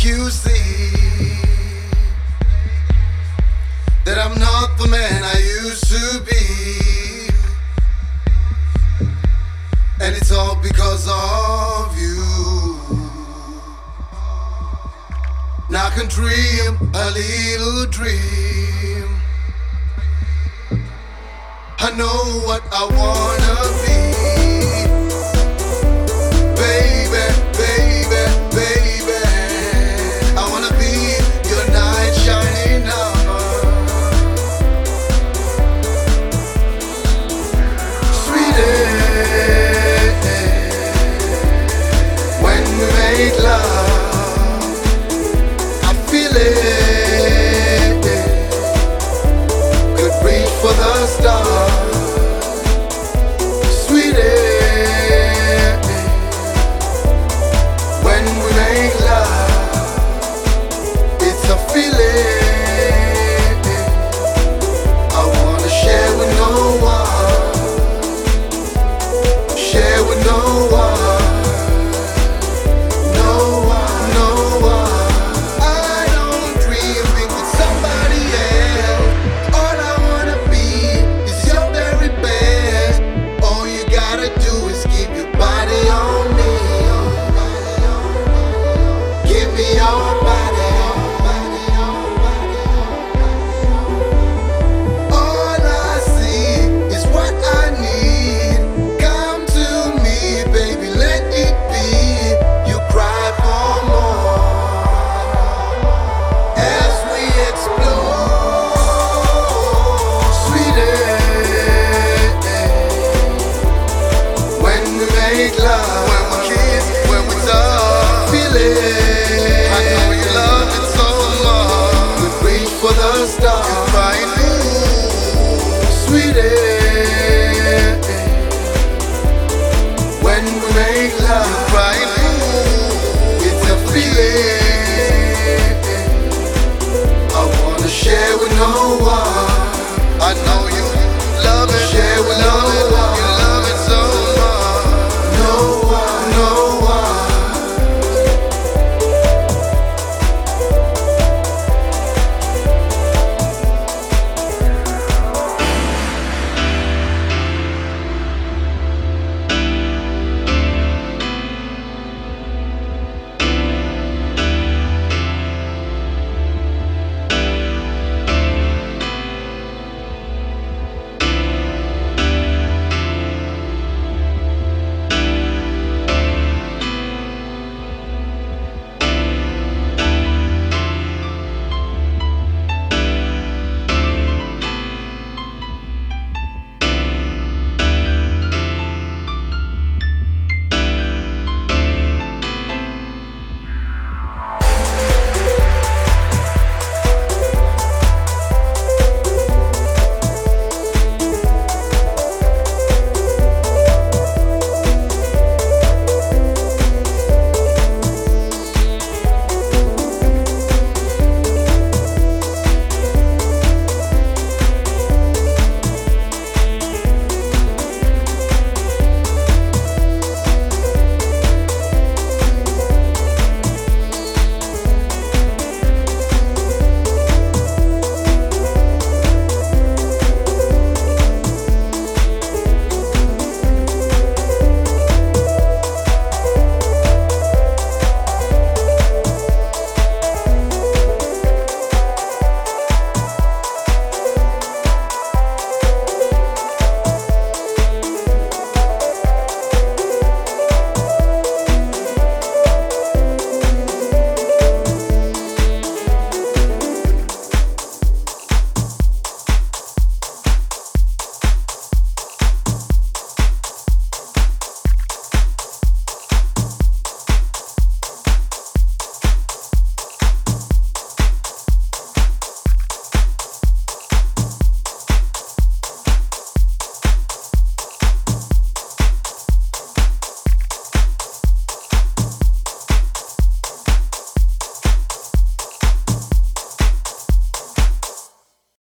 you see that I'm not the man I used to be, and it's all because of you. Now I can dream a little dream. I know what I wanna be. Baby, baby, baby, I wanna be your knight shining armor. Sweetie, when we make love, I feel it. Could reach for the stars. Sweetie, when we make love, it's a feeling I wanna share with no one, share with no one, no one, no one. I don't dream being with somebody else. All I wanna be is your very best. All you gotta do is keep your body on me. Give me your body. All I see is what I need. Come to me, baby, let it be. You cry for more as we explore. Sweetie, when we make love.